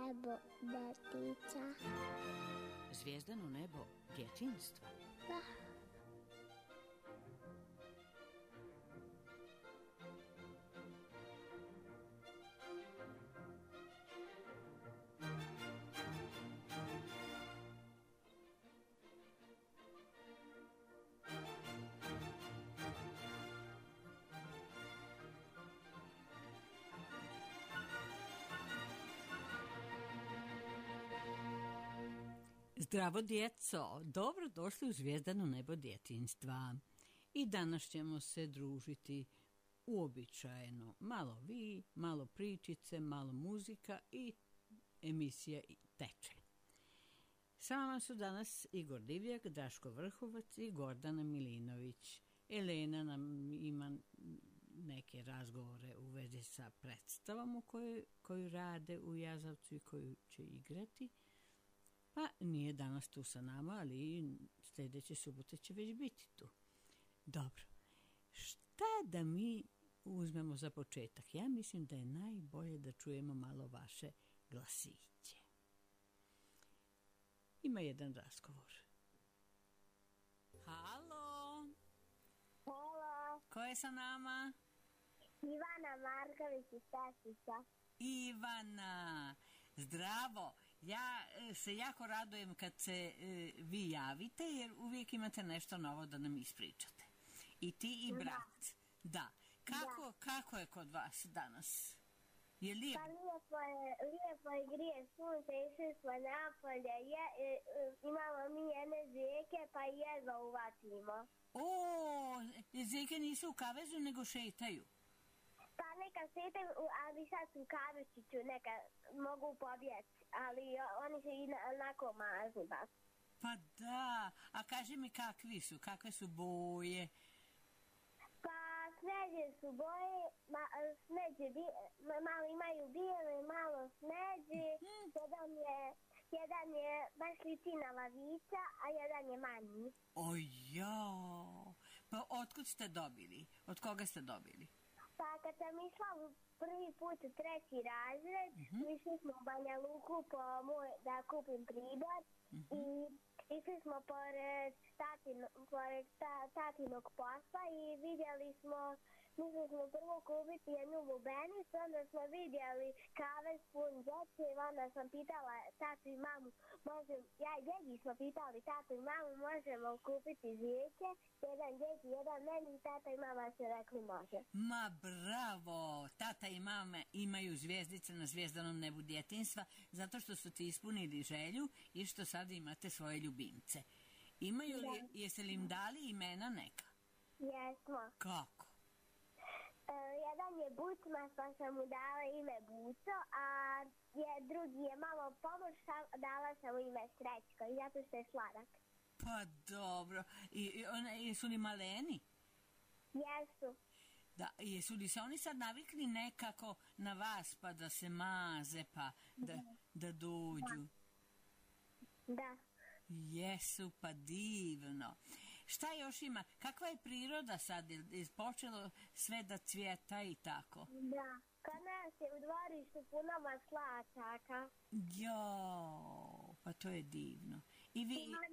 nebo detica. Zvijezdano nebo djetinjstva? Da. Zdravo djeco, dobro došli u Zvijezdano nebo djetinjstva. I danas ćemo se družiti uobičajeno. Malo vi, malo pričice, malo muzika i emisija teče. Sa vama su danas Igor Divjak, Daško Vrhovac i Gordana Milinović. Elena nam ima neke razgovore u vezi sa predstavom koju rade u Jazavcu i koju će igrati. Pa nije danas tu sa nama, ali sljedeće subote će već biti tu. Dobro, šta da mi uzmemo za početak? Ja mislim da je najbolje da čujemo malo vaše glasiće. Ima jedan razgovor. Halo! Halo, Ko je sa nama? Ivana Marković iz Tesića. Ivana! Zdravo! Ja se jako radujem kad se vi javite, jer uvijek imate nešto novo da nam ispričate. I ti i brat. Da. Kako je kod vas danas? Je lijepo? Pa lijepo je, grije sunce, išli smo napolje, imamo mi jedne zvijeke, pa jedva uvatimo. O, zvijeke nisu u kavezu, nego šetaju. Pa neka šetaju, ali sad su u kavečiću, neka mogu pobjeći, ali oni se onako mazni baš. Pa da, a kaži mi kakve su boje? Pa smeđe su boje, malo imaju bijele, malo smeđe, jedan je baš liči na lavića, a jedan je manji. Ojao, pa otkud ste dobili? Od koga ste dobili? Pa kad sam išla prvi put u 3. razred, išli smo u Banja Luku da kupim pribor i išli smo pored tatinog posla i vidjeli smo, mislili smo prvo kupiti jednu lubenicu, onda smo vidjeli kavez pun djece i onda sam pitala tatu i mamu, ja i djedi smo pitali tatu i mamu, možemo kupiti zvijeke, jedan djedi, jedan meni i tata i mama su rekli može. Ma bravo, tata i mama imaju zvijezdice na Zvijezdanom nebu djetinjstva zato što su ti ispunili želju i što sad imate svoje ljubimce. Imaju li, jeste li im dali imena neka? Jesmo. Kako? Jedan je Bucma, pa sam mu dala ime Buco, a drugi je malo pomoć, dala sam mu ime Srećko, zato što je sladak. Pa dobro. Jesu li maleni? Jesu. Da, jesu li se oni sad navikli nekako na vas, pa da se maze, pa da dođu? Da. Jesu, pa divno. Šta još ima? Kakva je priroda sad? Je počelo sve da cvjeta i tako? Da. Kod nas je u dvorištu puno maslačaka. Jo, pa to je divno. I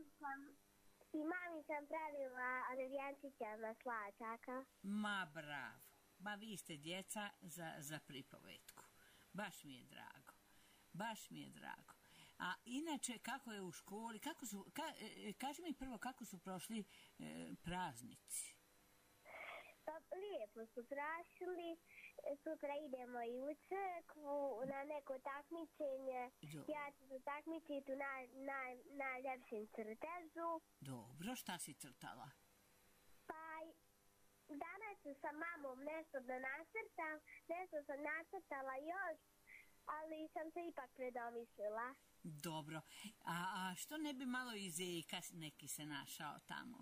mami sam pravila revijančića maslačaka. Ma bravo. Ma vi ste djeca za pripovetku. Baš mi je drago. Baš mi je drago. A inače, kako je u školi? Kaži mi prvo kako su prošli praznici. Pa lijepo su prošli. Sutra idemo i u crkvu na neko takmičenje. Ja ću se takmičiti u najljepšem crtežu. Dobro, šta si crtala? Pa danas ću sa mamom nešto da nacrtam. Nešto sam nacrtala još, ali sam se ipak predomislila. Dobro. A što ne bi malo i zeka neki se našao tamo?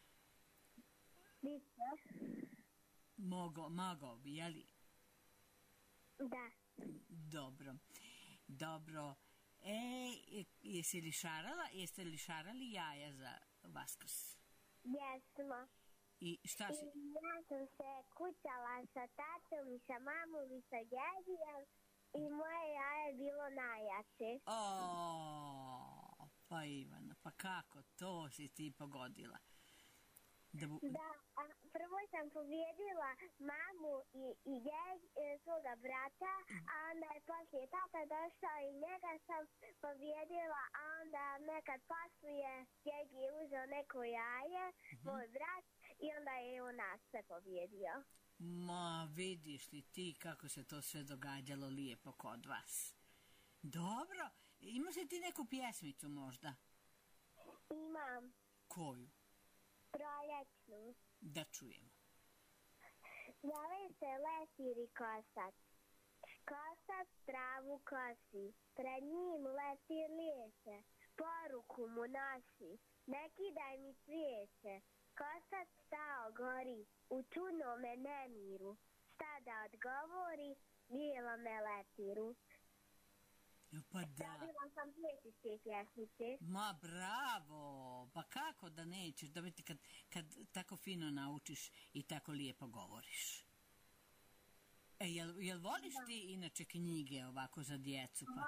Biće. Mogao bi, jeli? Da. Dobro. Jeste li šarali jaja za Vaskrs? Jesmo. I šta si? Ja sam se kućala sa tatom i sa mamom i sa djedijem i moje jaje je bilo najjače. Pa Ivana, pa kako to si ti pogodila? Da, a prvo sam pobijedila mamu i svoga brata, a onda je poslije tata došao i njega sam pobijedila, a onda nekad poslije Jegi je uzeo neko jaje, moj brat, i onda je on nas sve pobjedio. Ma, vidiš li ti kako se to sve događalo lijepo kod vas? Dobro, imaš li ti neku pjesmicu možda? Imam. Koju? Proljećnu. Da čujemo. Zove se leptir i kosac. Kosac travu kosi, pred njim leptir lijeće, poruku mu nosi, ne kidaj mi cvijeće. Kosac stao gori, u čudnome nemiru, šta da odgovori bijelome leptiru. Pa da. Dobila sam pjesničke pjesnice. Ma bravo, pa kako da nećeš dobiti kad tako fino naučiš i tako lijepo govoriš. Jel voliš ti inače knjige ovako za djecu? Pa?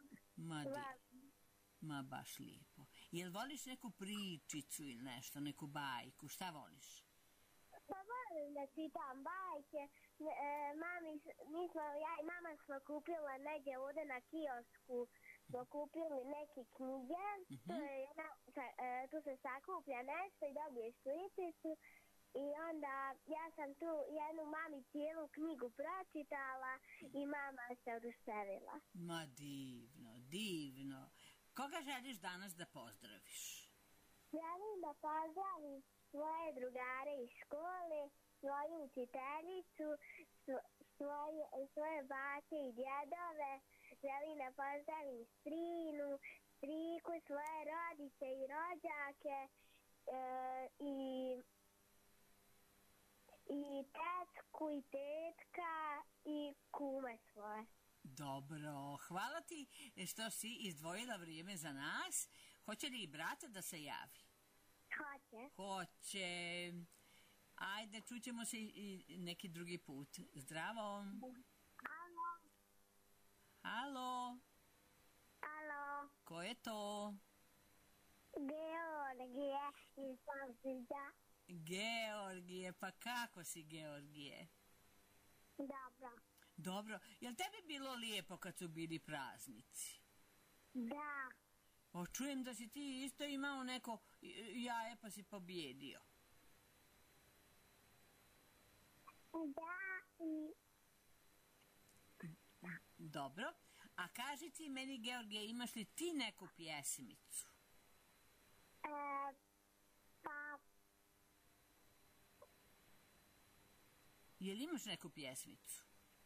Ma baš lijepo. Jel voliš neku pričicu ili nešto, neku bajku, šta voliš? Pa volim da čitam bajke. Ja i mama smo kupila negdje ovdje na kiosku, smo kupili neke knjige, tu se sakuplja nešto i dobiješ listicu i onda ja sam tu jednu mami cijelu knjigu pročitala i mama se oduševila. Ma divno, divno. Koga želiš danas da pozdraviš? Želim da pozdravim svoje drugare iz škole, svoju učiteljicu, svoje bake i djedove, želim da pozdravim strinu, striku, svoje rodice i rođake i tetku i tetka i kume svoje. Dobro, hvala ti što si izdvojila vrijeme za nas. Hoće li i brata da se javi? Hoće. Ajde, čućemo se i neki drugi put. Zdravo. Halo. Ko je to? Georgije iz Požega. Georgije, pa kako si, Georgije? Dobro, jel tebi bilo lijepo kad su bili praznici? Da. Čujem da si ti isto imao neko jaje pa si pobjedio. Da. Dobro, a kaži ti meni, Georgije, imaš li ti neku pjesmicu? Pa... Jel imaš neku pjesmicu?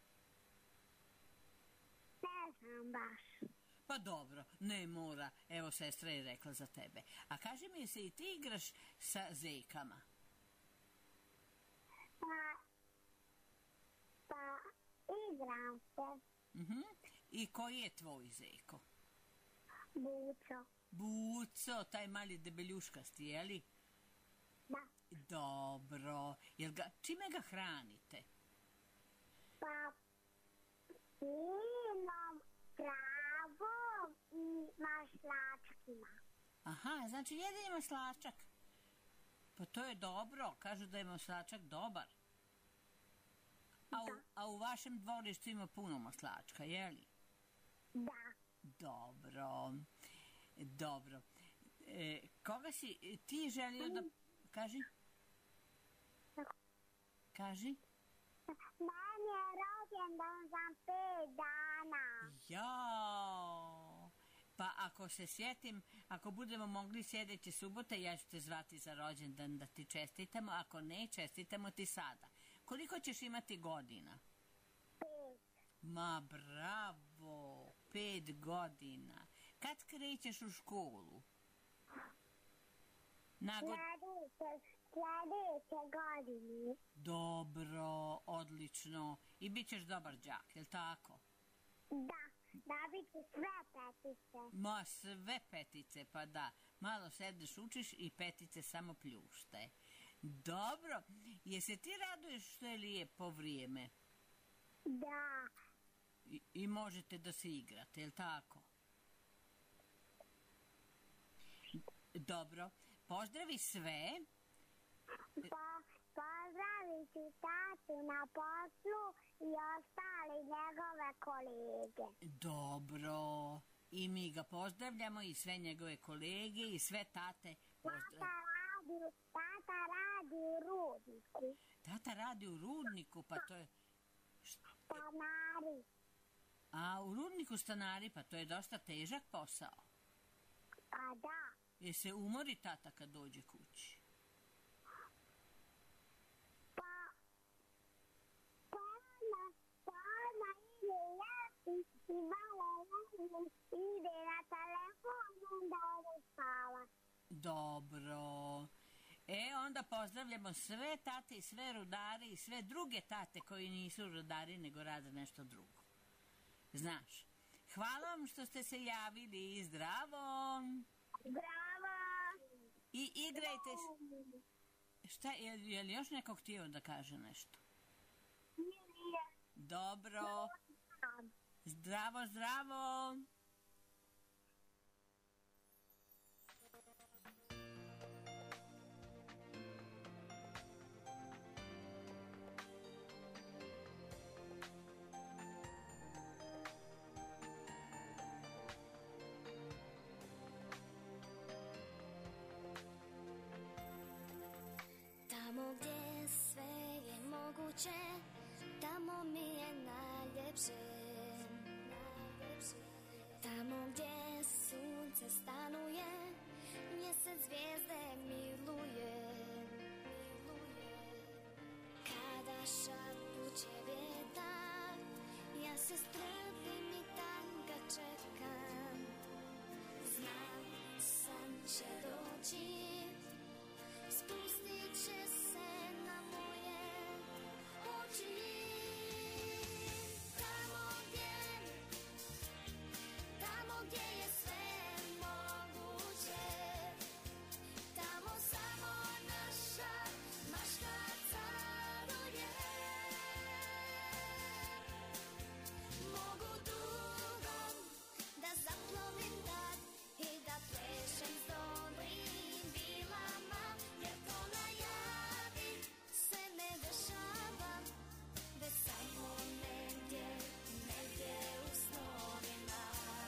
Ne znam baš. Pa dobro, ne mora. Evo, sestra je rekla za tebe. A kaži mi, se i ti igraš sa zekama? Pa igram se. I koji je tvoj zeko? Buco, taj mali debeljuškasti, jeli? Da. Dobro. Čime ga hranite? Pa slinom, travom i maslačkima. Aha, znači jede maslačak. Pa to je dobro. Kažu da je maslačak dobar. A u vašem dvorištu ima puno maslačka, jeli? Da. Dobro. Koga si ti želio da... Kaži? Dan je rođendan za 5 dana. Jao! Pa ako se sjetim, ako budemo mogli sljedeće subote, ja ću te zvati za rođendan da ti čestitamo. Ako ne, čestitamo ti sada. Koliko ćeš imati godina? 5. Ma bravo, 5 godina. Kad krećeš u školu? Sljedeće godine. Dobro, odlično. I bit ćeš dobar đak, jel' tako? Da bit ću sve petice. Ma sve petice, pa da. Malo sedneš, učiš i petice samo pljušte. Dobro, je se ti raduješ što je lijepo vrijeme? Da. I možete da se igrate, je li tako? Dobro, pozdravi sve. Pozdravit ću tatu na poslu i ostale njegove kolege. Dobro, i mi ga pozdravljamo i sve njegove kolege i sve tate. Tata radi u rudniku. Tata radi u rudniku, pa to je... Stanari. A u rudniku stanari, pa to je dosta težak posao. Pa da. Jer se umori tata kad dođe kući. I malo ide na telefon, onda ode spava. Dobro. Onda pozdravljamo sve tate i sve rudare i sve druge tate koji nisu rudari nego rade nešto drugo. Znaš, hvala vam što ste se javili i zdravo. Zdravo. I igrajte Šta, je li još neko htio da kaže nešto? Nije. Dobro. Zdravo, zdravo. Tamo gdje sve je moguće, tamo mi je najljepše. Tamo gdje sunce stanuje, mjesec zvijezde miluje. Kada šapuće vjetar, ja se strpim i tanka čekam. Znam, san će doći, spustit će se na moje oči. Tamo gdje je sve moguće, tamo samo naša mašta caruje. Mogu dugom da zaplovim tad i da plešem s dobrim vilama, jer to najavi se ne dešava, već samo negdje u snovima.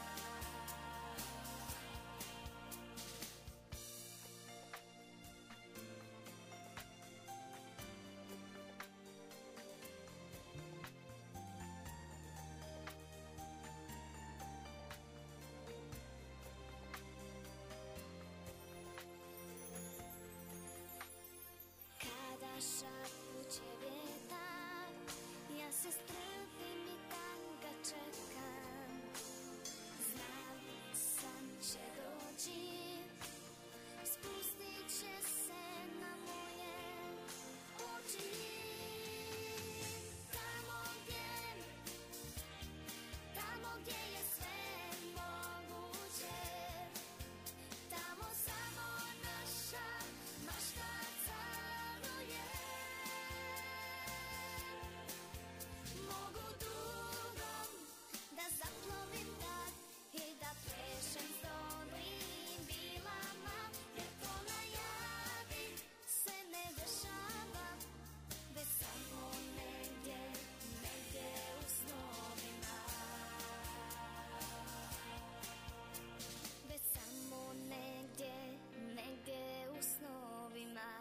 Kada šapuće vjetar, ja se strpim i tanka čekam. Znam, san će doći, spustit će se na moje oči. Tamo gdje je sve moguće, tamo samo naša mašta caruje. Mogu dugom da zaplovim tad i da plešem s dobrim vilama, jer to najavi se ne dešava, već samo negdje u snovima. Već samo negdje u snovima.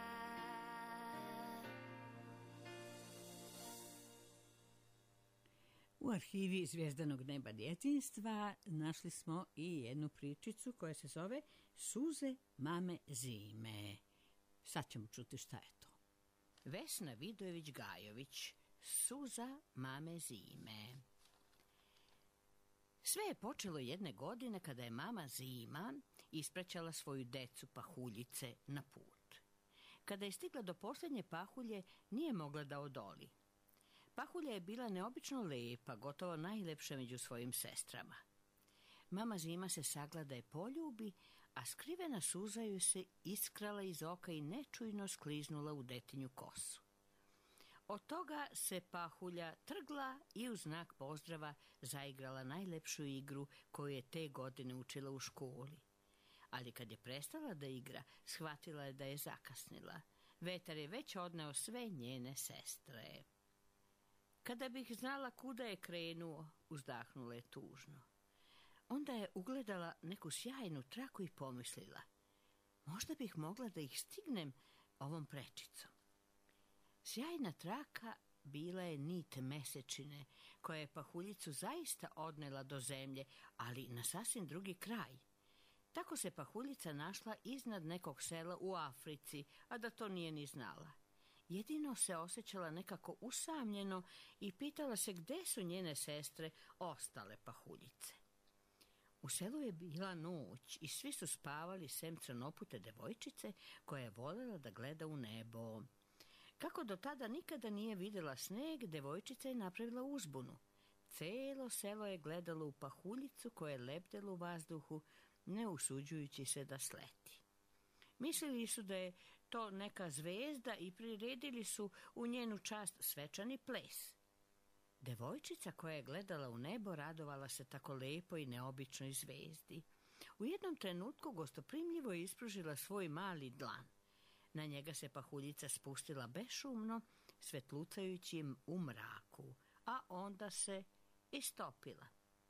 U arhivi Zvijezdanog neba djetinjstva našli smo i jednu pričicu koja se zove Suze mame zime. Sad ćemo čuti šta je to. Vesna Vidojević-Gajović, Suza mame zime. Sve je počelo jedne godine kada je mama Zima ispraćala svoju decu pahuljice na put. Kada je stigla do posljednje pahulje, nije mogla da odoli. Pahulja je bila neobično lepa, gotovo najlepša među svojim sestrama. Mama Zima se sagla da je poljubi, a skrivena suza ju se iskrala iz oka i nečujno skliznula u detinju kosu. Od toga se pahulja trgla i u znak pozdrava zaigrala najlepšu igru koju je te godine učila u školi. Ali kad je prestala da igra, shvatila je da je zakasnila. Vetar je već odneo sve njene sestre. Kada bih znala kuda je krenuo, uzdahnula je tužno. Onda je ugledala neku sjajnu traku i pomislila, možda bih mogla da ih stignem ovom prečicom. Sjajna traka bila je nit mesečine, koja je pahuljicu zaista odnela do zemlje, ali na sasvim drugi kraj. Tako se pahuljica našla iznad nekog sela u Africi, a da to nije ni znala. Jedino se osjećala nekako usamljeno i pitala se gde su njene sestre, ostale pahuljice. U selu je bila noć i svi su spavali sem crnopute devojčice koja je voljela da gleda u nebo. Kako do tada nikada nije vidjela sneg, devojčica je napravila uzbunu. Celo selo je gledalo u pahuljicu koja je lebdela u vazduhu, ne usuđujući se da sleti. Mislili su da je to neka zvezda i priredili su u njenu čast svečani ples. Devojčica koja je gledala u nebo radovala se tako lepoj i neobičnoj zvezdi. U jednom trenutku gostoprimljivo je ispružila svoj mali dlan. Na njega se pahuljica spustila bešumno, svetlucajući u mraku, a onda se istopila.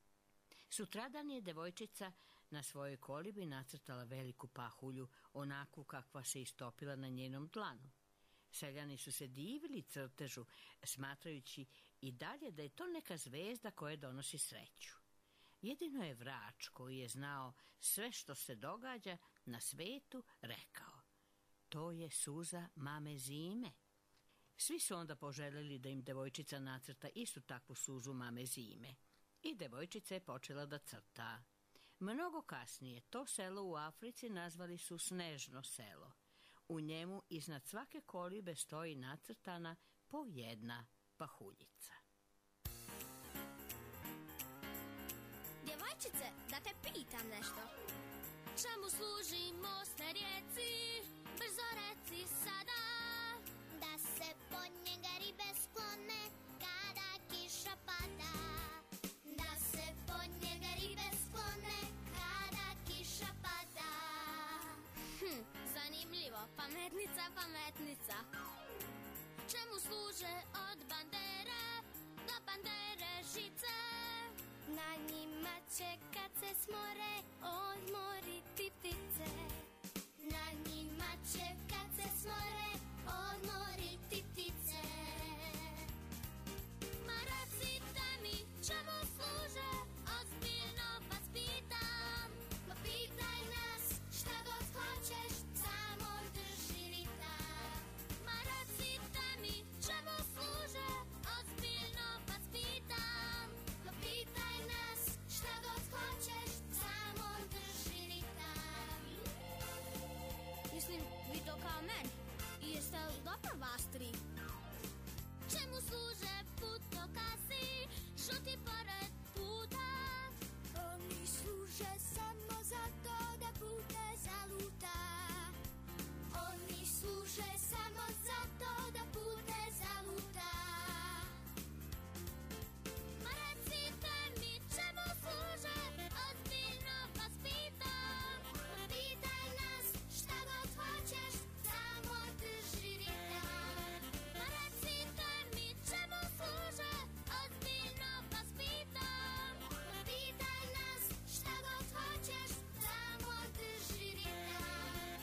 Sutradan je devojčica na svojoj kolibi nacrtala veliku pahulju, onakvu kakva se istopila na njenom dlanu. Seljani su se divili crtežu, smatrajući i dalje da je to neka zvezda koja donosi sreću. Jedino je vrač koji je znao sve što se događa na svetu rekao, to je suza mame zime. Svi su onda poželjeli da im devojčica nacrta istu takvu suzu mame zime. I devojčica je počela da crta. Mnogo kasnije to selo u Africi nazvali su Snežno selo. U njemu iznad svake kolibe stoji nacrtana po jedna pahuljica. Djevojčice, da te pitam nešto. Čemu služi most na rijeci? Brzo reci sada. Da se pod njega ribe sklone kada kiša pada. Da se pod njega ribe sklone kada kiša pada. Zanimljivo, pametnica. Čemu služe od bandere do bandere žice? Na njima će kad se smore odmoriti ptice. Na njima će kad se smore odmoriti ptice. Ma recite mi čemu služe, ozbiljno vas pitam. Ma pitaj nas šta god hoćeš, samo drži ritam. Ma recite mi čemu služe, ozbiljno vas pitam. Ma pitaj nas šta god hoćeš, samo drži ritam. Mislim, vi to kao men. I jeste li dobro vas tri? Čemu služe putokasi, žuti pored puta? Oni služe samo za to da pute zaluta. Oni služe samo za to da pute zaluta. Ma recite mi čemu služe, ozbiljno vas pitam. Pitaj nas šta god hoćeš, samo drži ritam. Ma recite mi čemu služe, ozbiljno vas pitam. Pitaj nas šta god hoćeš, samo drži ritam.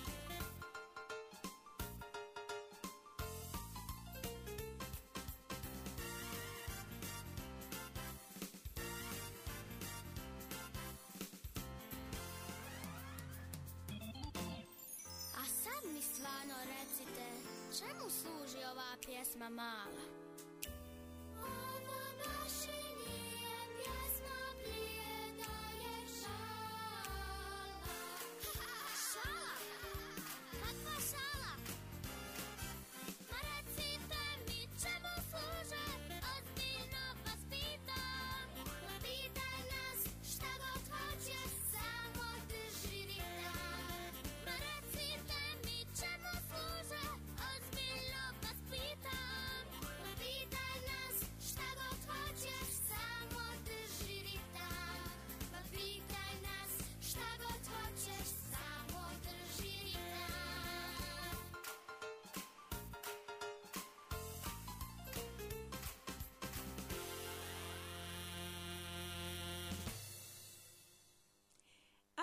A sad mi stvarno recite, čemu služi ova pjesma mala? Ovo baš i nije pjesma, blijeda je šala. Šala? Kakva šala? Ma recite mi čemu služe, ozbiljno vas pitam. Ma pitaj nas šta god hoćeš, samo drži ritam. Ma recite mi čemu služe, ozbiljno vas pitam. Ma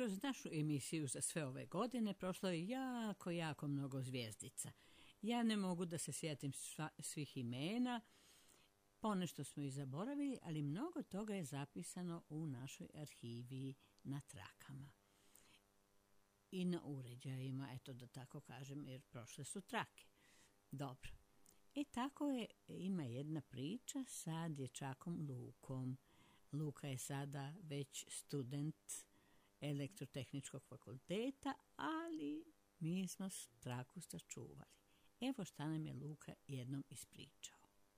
kroz našu emisiju za sve ove godine prošlo je jako mnogo zvijezdica. Ja ne mogu da se sjetim svih imena, ponešto smo i zaboravili, ali mnogo toga je zapisano u našoj arhivi na trakama i na uređajima, eto da tako kažem, jer prošle su trake. Dobro. I tako ima jedna priča sa dječakom Lukom. Luka je sada već student elektrotehničkog fakulteta, ali mi smo traku sačuvali. Evo šta nam je Luka jednom ispričao.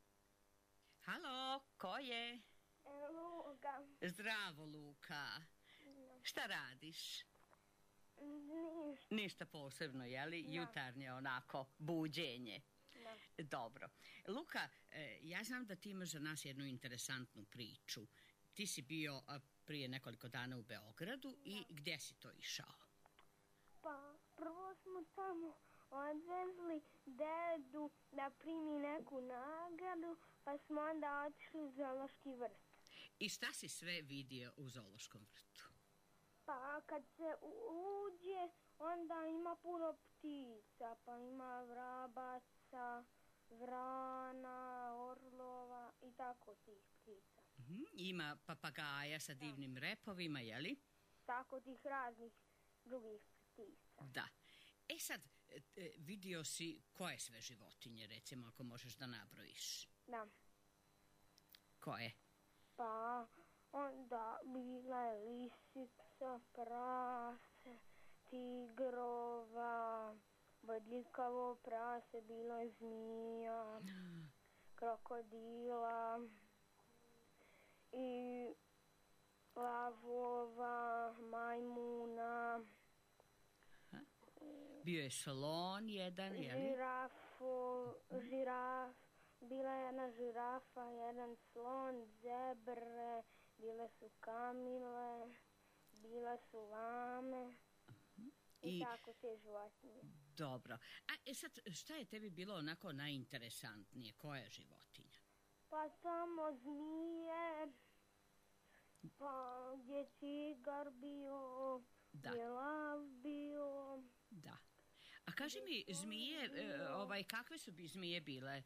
Halo, ko je? Luka. Zdravo, Luka. Šta radiš? Ništa. Ništa posebno, je li? Jutarnje onako buđenje. Dobro. Luka, ja znam da ti imaš za nas jednu interesantnu priču. Ti si bio prije nekoliko dana u Beogradu i gdje si to išao? Pa prvo smo tamo odvezli dedu da primi neku nagradu, pa smo onda otišli u zoološki vrt. I šta si sve vidio u zoološkom vrtu? Pa kad se uđe, onda ima puno ptica, pa ima vrabaca, vrana, orlova i tako tih ptica. Ima papagaja sa divnim repovima, je li? Tako tih raznih drugih ptica. Da. E sad, vidio si koje sve životinje, recimo, ako možeš da nabrojiš? Da. Koje? Pa onda bila je lisica, prase, tigrova, bodljikavo prase, bilo je zmija, krokodila i lavova, majmuna. Bio je slon jedan, je li? Žiraf, bila je jedna žirafa, jedan slon, zebre, bile su kamile, bile su lame i tako te životinje. Dobro. A sad, šta je tebi bilo onako najinteresantnije? Koja životinja? Pa samo zmije, pa gdje je cigar bio, gdje je lav bio. Da. A kaži mi, zmije, kakve su bi zmije bile?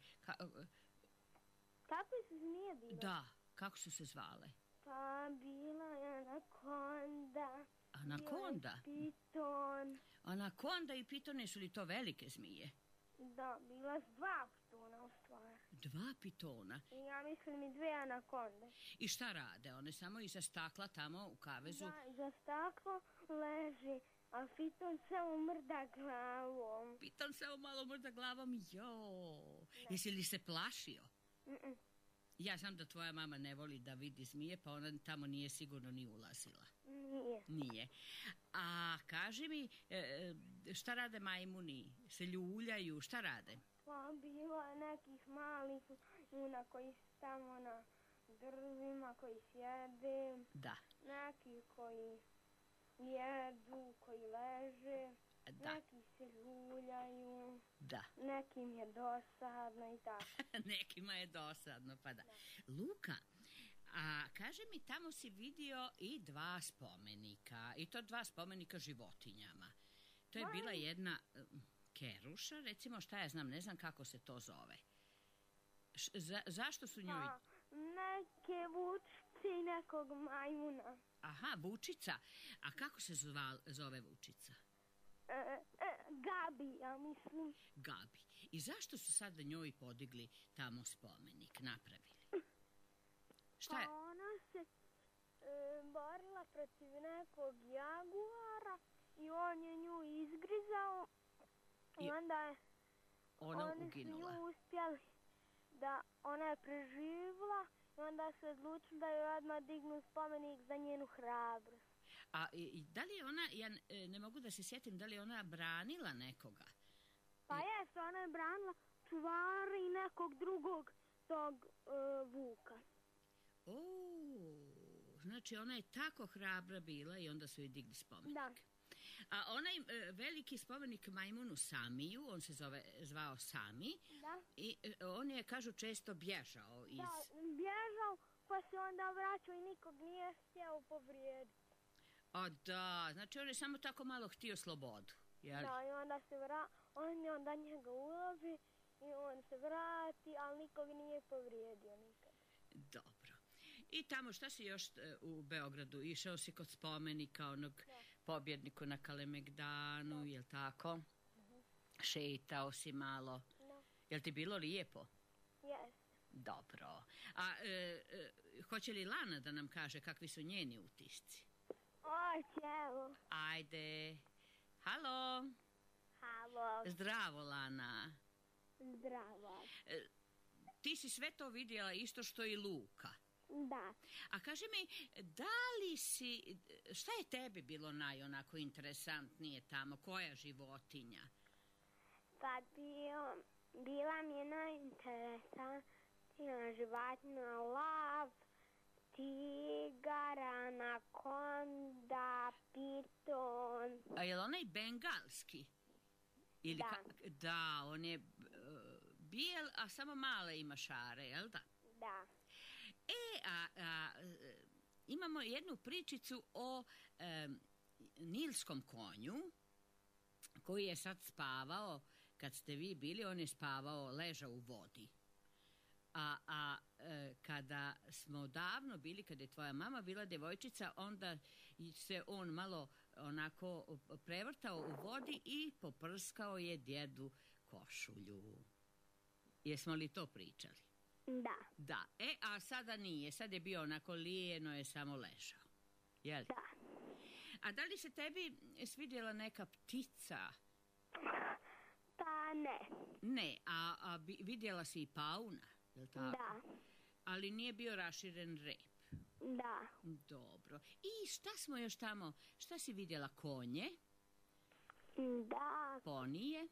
Kakve su zmije bile? Da, kako su se zvale? Pa bila je anakonda. Anakonda? Piton. Anakonda i pitone, su li to velike zmije? Da, bila su 2 pitona u stvari. 2 pitona? I ja mislim i 2 anakonde. I šta rade? One samo iza stakla tamo u kavezu? Da, iza staklo leži, a piton samo mrda glavom. Piton samo malo mrda glavom, Jesi li se plašio? Ja znam da tvoja mama ne voli da vidi zmije, pa ona tamo nije sigurno ni ulazila. Nije. A kaži mi, šta rade majmuni? Se ljuljaju, šta rade? Pa bilo je nekih malih majmuna koji su tamo na drvima, koji sjede. Da. Neki koji jedu, koji leže. Da. Neki se ljuljaju. Da. Nekim je dosadno i tako. Nekima je dosadno, pa da. Luka, a kaži mi, tamo si vidio i 2 spomenika, i to 2 spomenika životinjama. To je bila jedna keruša, recimo, šta ja znam, ne znam kako se to zove. Zašto su njoj? Pa, neke vučice i nekog majmuna. Aha, vučica. A kako se zove vučica? Gabi, ja mislim. Gabi. I zašto su sad njoj podigli tamo spomenik, napravili? Šta je? Pa ona se borila protiv nekog jaguara i on je nju izgrizao i onda je ona uginula. Oni su nju uspjeli da ona je preživjela i onda su odlučili da joj odmah dignu spomenik za njenu hrabrost. A da li je ona, ja ne mogu da se sjetim, da li je ona branila nekoga? Pa jesu, ona je branila čuvara i nekog drugog tog vuka. Znači ona je tako hrabra bila i onda su joj digli spomenik. Da. A onaj veliki spomenik majmunu Samiju, on se zvao Sami. Da. I on je, kažu, često bježao iz... Da, bježao, pa se onda vraćao i nikog nije htjeo povrijediti. A da, znači on je samo tako malo htio slobodu, jel? Da, i onda se onda njega ulovi i on se vrati, ali nikog nije povrijedio nikad. Dobro. I tamo šta si još u Beogradu? Išao si kod spomenika onog pobjedniku na Kalemegdanu, jel tako? Šetao si malo. Jel ti bilo lijepo? Jes. Dobro. A hoće li Lana da nam kaže kakvi su njeni utisci? Hoće, evo. Ajde. Halo. Halo. Zdravo, Lana. Zdravo. Ti si sve to vidjela isto što i Luka. Da. A kaži mi, šta je tebi bilo onako interesantnije tamo? Koja životinja? Pa bila mi je najinteresantnija životinja lav, tigar, anakonda, piton. A je li onaj bengalski? Ili da. Da, on je bijel, a samo male ima šare, jel da? Da. Imamo jednu pričicu o nilskom konju koji je sad spavao, kad ste vi bili, on je spavao, ležao u vodi. Kada smo davno bili, kada je tvoja mama bila djevojčica, onda se on malo onako prevrtao u vodi i poprskao je djedu košulju. Jesmo li to pričali? Da. Da. A sada nije. Sad je bio onako lijeno, je samo ležao. Jel? Da. A da li se tebi svidjela neka ptica? Pa ne. Ne. A vidjela si i pauna? Jel tako? Da. Ali nije bio raširen rep? Da. Dobro. I šta smo još tamo? Šta si vidjela? Konje? Da. Ponije?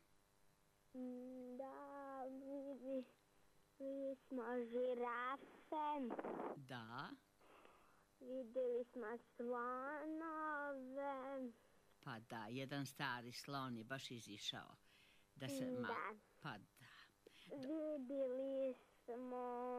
Da, vidjeli smo žirafe. Da. Vidjeli smo slonove. Pa da, jedan stari slon je baš izišao. Da se Da. Pa da. Vidjeli smo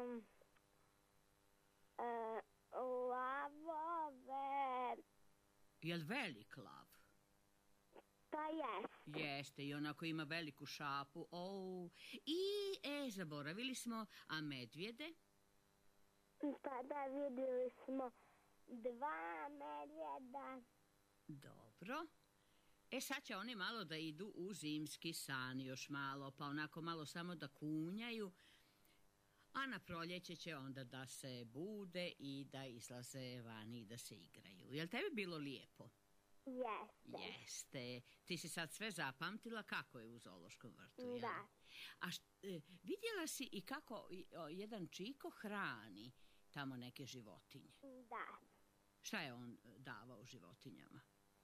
lavove. Jel velik lav? Pa jeste. Jeste, i onako ima veliku šapu. Zaboravili smo, a medvjede? Pa da, vidjeli smo 2 medvjeda. Dobro. Sad će oni malo da idu u zimski san još malo, pa onako malo samo da kunjaju, a na proljeće će onda da se bude i da izlaze vani i da se igraju. Jel tebi bilo lijepo? Jeste. Jeste. Ti si sad sve zapamtila kako je u zoološkom vrtu, jel? Da. A vidjela si i kako jedan čiko hrani tamo neke životinje? Da. Šta je on davao životinjama?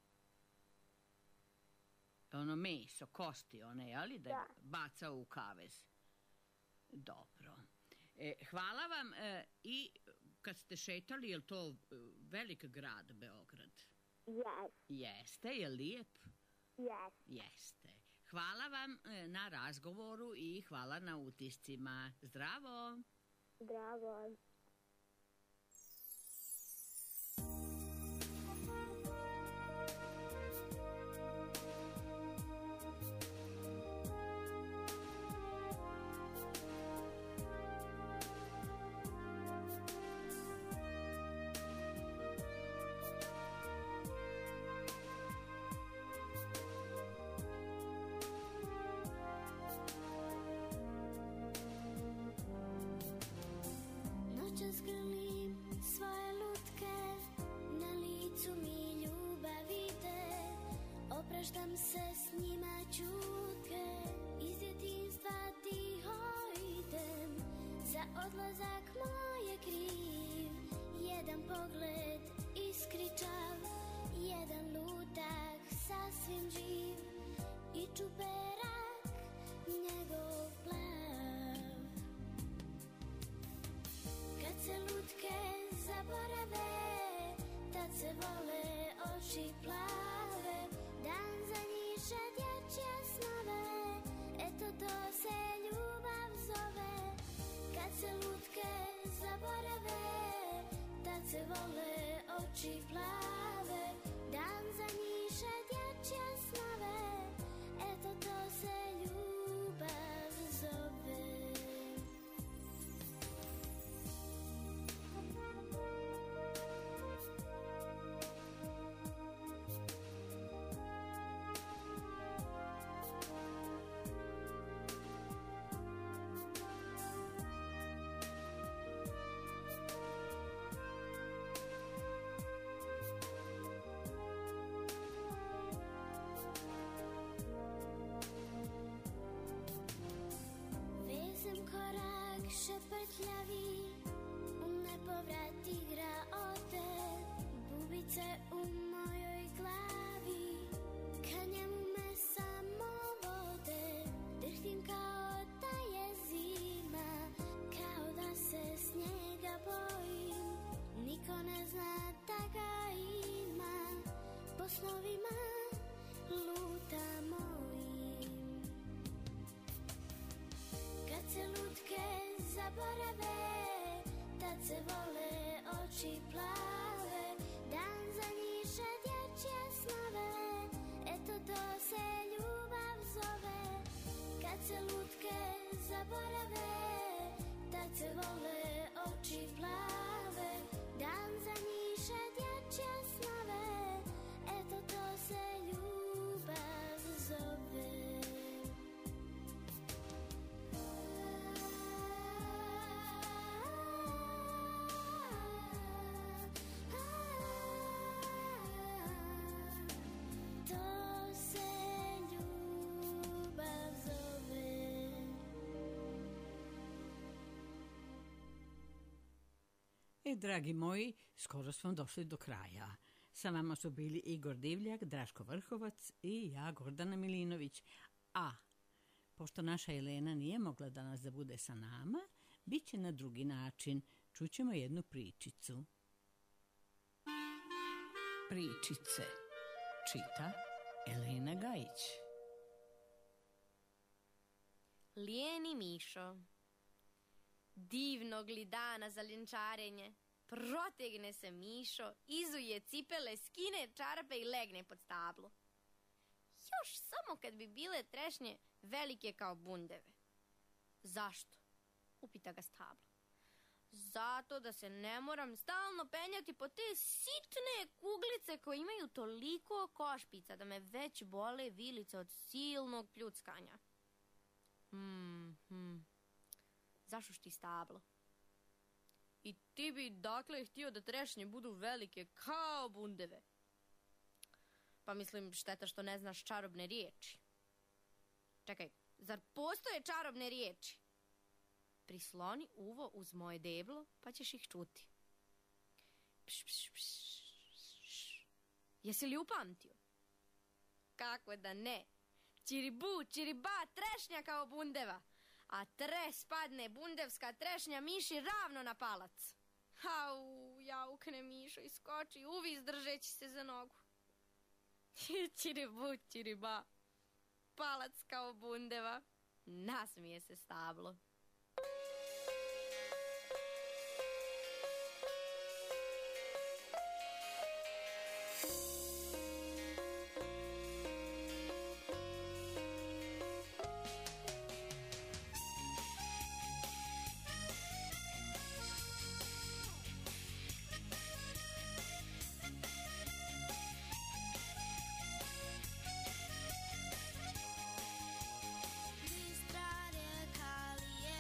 Ono meso, kosti, one, jeli? Da je bacao u kavez. Dobro. Hvala vam. I kad ste šetali, je li to velik grad, Beograd? Jeste, je li lijep? Jeste. Hvala vam na razgovoru i hvala na utiscima. Zdravo! Zdravo! Noćas grlim svoje lutke, na licu mi ljubavite, opraštam se s njima čutke, iz djetinjstva tiho idem, za odlazak moj je kriv, jedan pogled iskričav, jedan lutak sasvim živ, i čuperak njegov plav. Kad se lutke zaborave, tad se vole oči plave, dan zanjiše dječje snove, eto to se ljubav zove. Kad se lutke zaborave, tad se vole oči plave, zna da ga ima, po snovima luta mojim. Kad se lutke zaborave, tad se vole oči plave, dan za njiše dječje snove, eto to se ljubav zove. Kad se lutke zaborave, tad se vole oči plave, dan za njiše dječje snove, eto to se ljubav zove. To se ljubav zove. Dragi moji, skoro smo došli do kraja. Sa vama su bili Igor Divljak, Draško Vrhovac i ja, Gordana Milinović. A, pošto naša Elena nije mogla danas da bude sa nama, bit će na drugi način. Čućemo jednu pričicu. Pričice čita Elena Gajić. Lijeni Mišo. Divnog li dana za ljenčarenje. Protegne se Mišo, izuje cipele, skine čarape i legne pod stablo. Još samo kad bi bile trešnje velike kao bundeve. Zašto? Upita ga stablo. Zato da se ne moram stalno penjati po te sitne kuglice koje imaju toliko košpica da me već bole vilice od silnog pljuckanja. Zašuš ti stablo? I ti bi dakle htio da trešnje budu velike kao bundeve. Pa mislim, šteta što ne znaš čarobne riječi. Čekaj, zar postoje čarobne riječi? Prisloni uvo uz moje deblo, pa ćeš ih čuti. Pš, pš, pš, pš. Jesi li upamtio? Kako da ne? Čiribu, čiriba, trešnja kao bundeva. A tres padne bundevska trešnja Miši ravno na palac. Au, jaukne Mišo i skoči, uvis držeći se za nogu. Čiribu, čiriba, palac kao bundeva. Nasmije se stablo. Bistra rijeka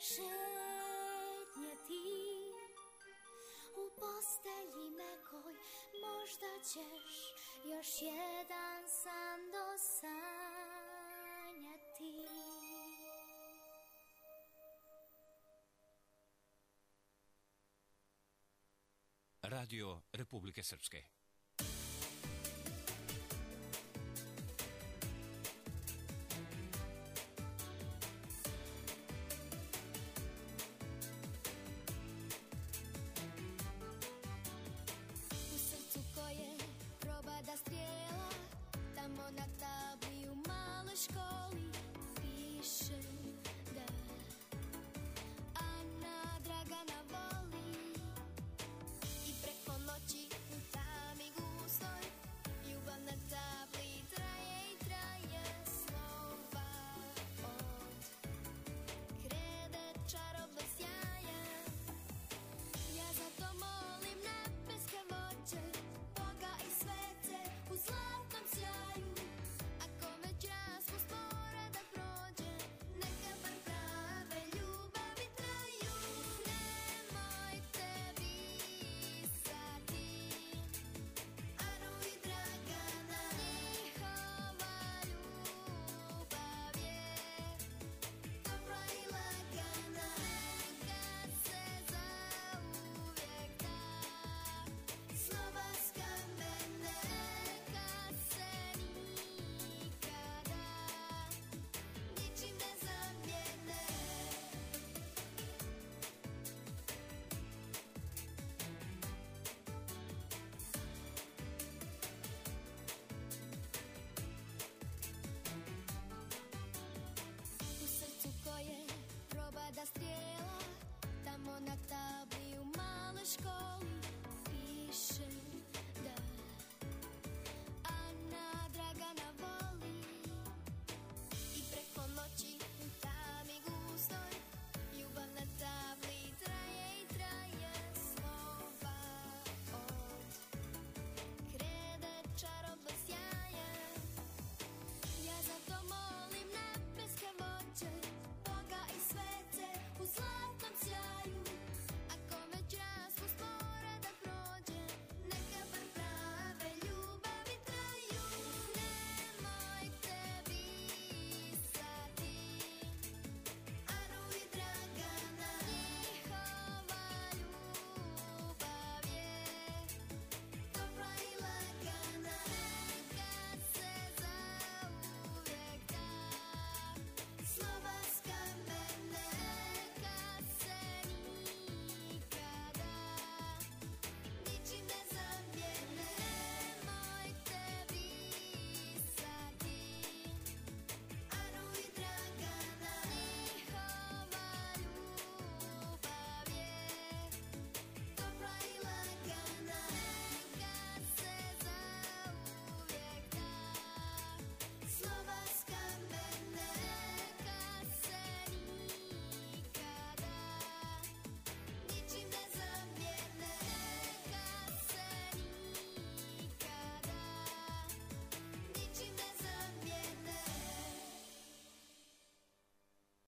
šetnjeti u postelji mekoj, možda ćeš još jedan san dosanjati. Radio Republike Srpske.